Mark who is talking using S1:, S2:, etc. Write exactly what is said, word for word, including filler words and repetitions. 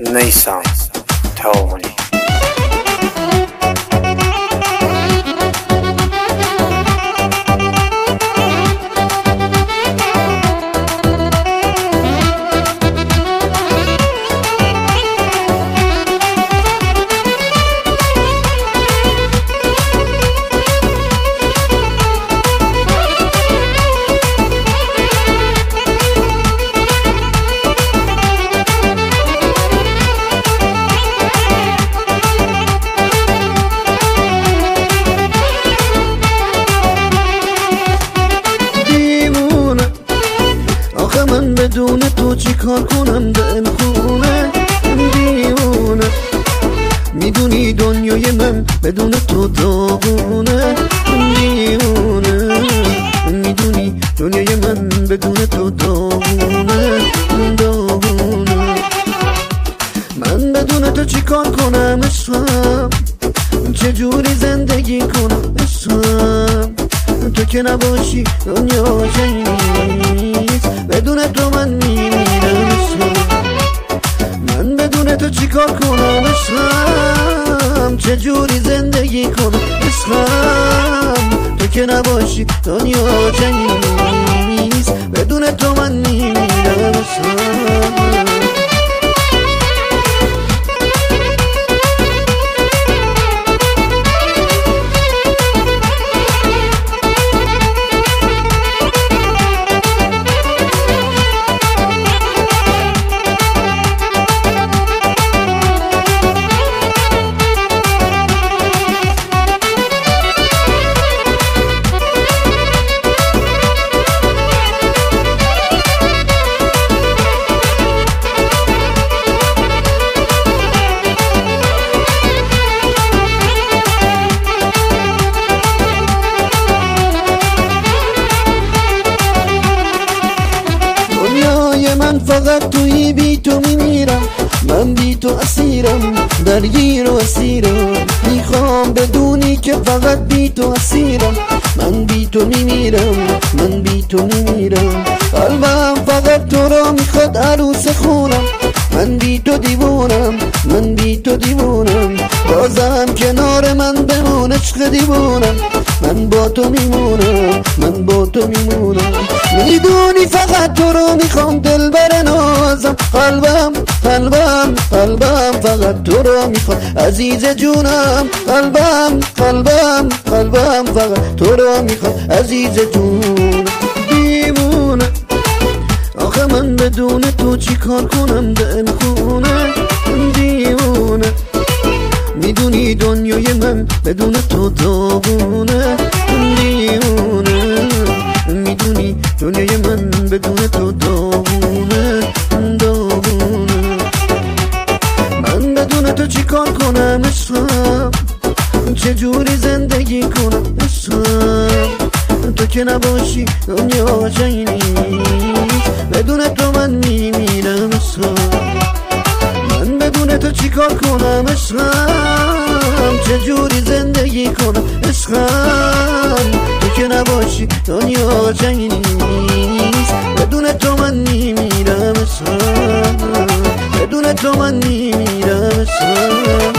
S1: نیسان تاونی
S2: من بدون تو چی کار کنم دل خونه دیوونه میدونی دنیای من بدون تو داغونه دیوونه میدونی دنیای من بدون تو داغونه داغونه من بدون تو چی کار کنم عشقم چجوری زندگی کنم عشقم تو که نباشی دنیا نیست بدون تو من میمیرم من بدون تو چی کار کنم عشقم چجوری زندگی کنم عشقم تو که نباشی دنیا نیست بدون تو من میمیرم عشقم من فقط توی بی تو میمیرم من بی تو اسیرم درگیر و اسیرم میخوام بدونی که فقط بی تو اسیرم من بی تو میمیرم من بی تو میمیرم قلبم فقط تو را میخواد عروس خونم من بی تو دیوونم من بی تو دیوونم بازم کنار من بمون عشق دیوونم من با تو میمونم من با تو میمونم میدونی فقط تو رو میخوام دل بر نازم قلبم قلبم قلبم فقط تو رو میخوام عزیز جونم قلبم قلبم قلبم فقط تو رو میخوام عزیز جون دیوونه آخه من بدون تو چی کار کنم دل خونه دیوونه میدونی دنیای من بدون تو داغونه دیوونه میدونی دنیای من بدون تو داغونه داغونه من بدون تو چی کار کنم عشقم چجوری زندگی کنم عشقم تو که نباشی دنیا جایی نیست بدون تو من میمیرم عشقم من بدون تو چی کار کنم عشقم چجوری زندگی کنم عشقم تو که نباشی دنیا جایی نیست بدون تو من میمیرم عشقم بدون تو من میمیرم عشقم